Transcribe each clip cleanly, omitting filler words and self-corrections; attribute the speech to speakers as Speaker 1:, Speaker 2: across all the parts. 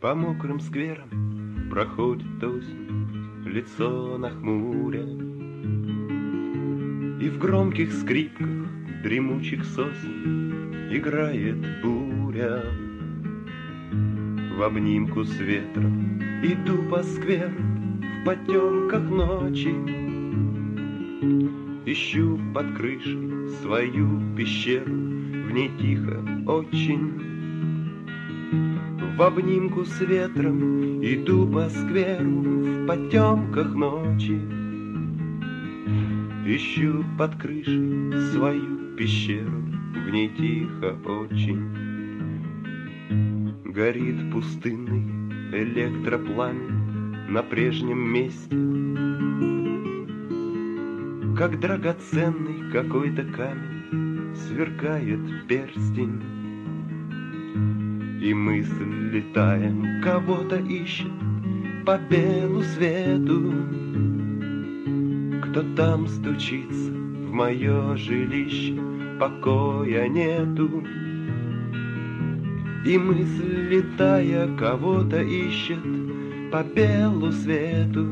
Speaker 1: По мокрым скверам проходит осень, лицо нахмуря, и в громких скрипках дремучих сосен играет буря. В обнимку с ветром иду по скверу в потемках ночи, ищу под крышей свою пещеру, в ней тихо очень. В обнимку с ветром иду по скверу в потемках ночи, ищу под крышей свою пещеру, в ней тихо очень. Горит пустынный электропламень на прежнем месте, как драгоценный какой-то камень сверкает перстень. И мысль, летая, кого-то ищет по белу свету. Кто там стучится в мое жилище, покоя нету. И мысль, летая, кого-то ищет по белу свету.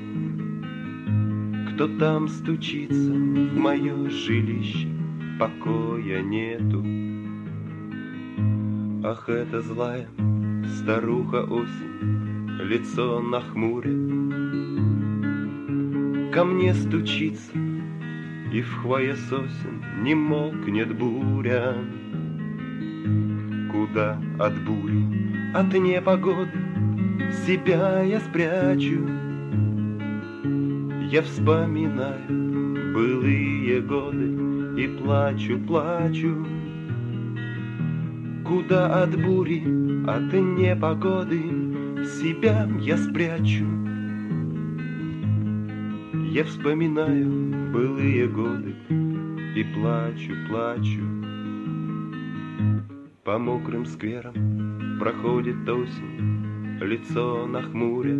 Speaker 1: Кто там стучится в мое жилище, покоя нету. Ах, эта злая старуха осень, лицо нахмуря, ко мне стучится, и в хвое сосен не мокнет буря. Куда от бури, от непогоды себя я спрячу? Я вспоминаю былые годы и плачу, плачу. Куда от бури, от непогоды себя я спрячу? Я вспоминаю былые годы и плачу, плачу. По мокрым скверам проходит осень, лицо нахмуря,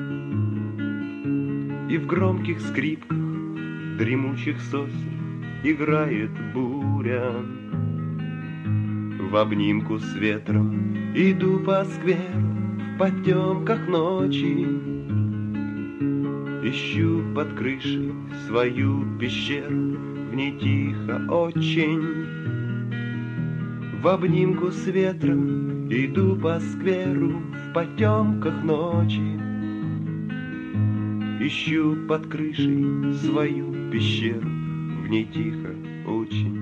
Speaker 1: и в громких скрипках дремучих сосен играет буря. В обнимку с ветром иду по скверу в потемках ночи, ищу под крышей свою пещеру, в ней тихо очень. В обнимку с ветром иду по скверу в потемках ночи, ищу под крышей свою пещеру, в ней тихо очень.